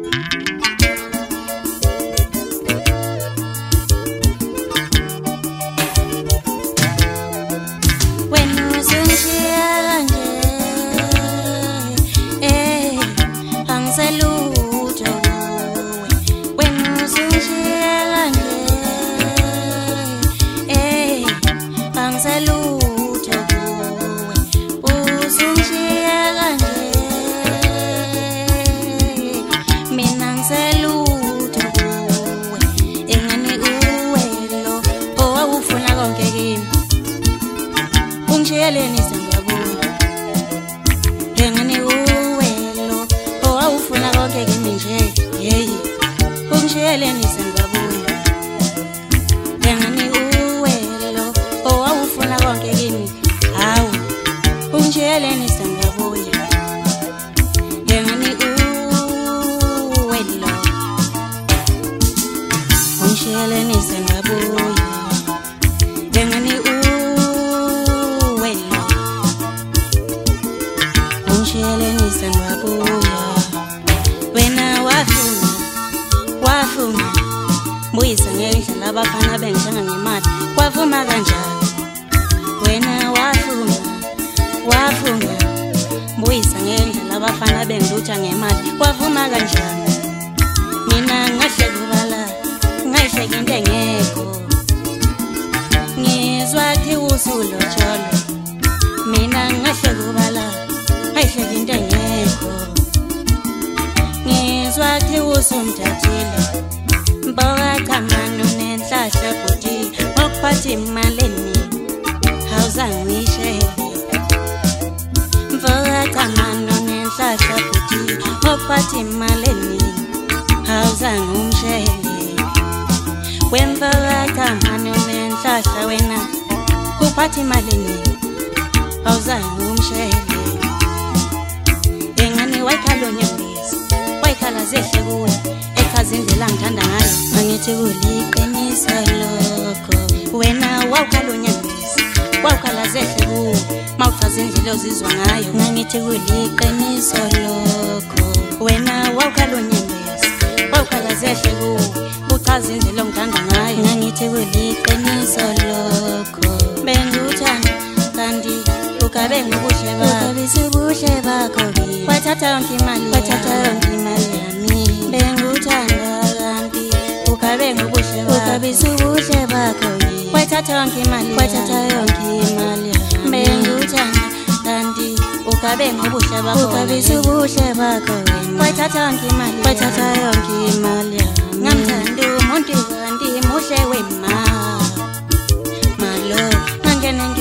Ungishiyeleni sengiyabuya engani uwelo owawufuna konke kimi nje hey ungishiyeleni sengiyabuya engani uwelo owawufuna konke kimi hawu ungishiyeleni sengiyabuya engani uwelo ungishiyeleni sengiyabuya engani ungishiyeleni sengiyabuya wena wafuna mbuyisa ngendlela abafana bengishanga ngemali wavuma kanjani wena wafuna mbuyisa ngendlela abafana bengilutha ngemali wavuma kanjani mina ngahleka ubala ngahleka into engekho ngizwa thi usulotsholo mina ngahleka ubala ngahleka into engekho ngizwa thi usumthathile mboka chamano nenhlahla bhuti ngokuphatha imaleni awuzangishele mboka chamano nenhlahla bhuti ngokuphatha imaleni awuzangishele wemboka chamano nenhlahla wena kuphatha imaleni awuzangishele engani wayikhalonya wayikhala zehle kuwe echaza indlela ngithanda ngayo angithi kuliqiniso lokho wena wawukhalonya wawukhala zehle kuwe mawuchaza indlela ozizwa ngayo ngangithi kuliqiniso lokho wena wawukhalonya wawukhala zehle kuwe uchaza indlela ongithanda ngayo ngangithi kuliqiniso lokho benguthanda kanti ukabe ngobuhle bakho wathatha yonke imali yami benguthanda kanti ukabe ngobuhle bakho wathatha yonke imali yami benguthanda kanti ukabe ngobuhle bakho wathatha yonke imali yami ngamthanda umuntu kanti muhle wema malo ngangena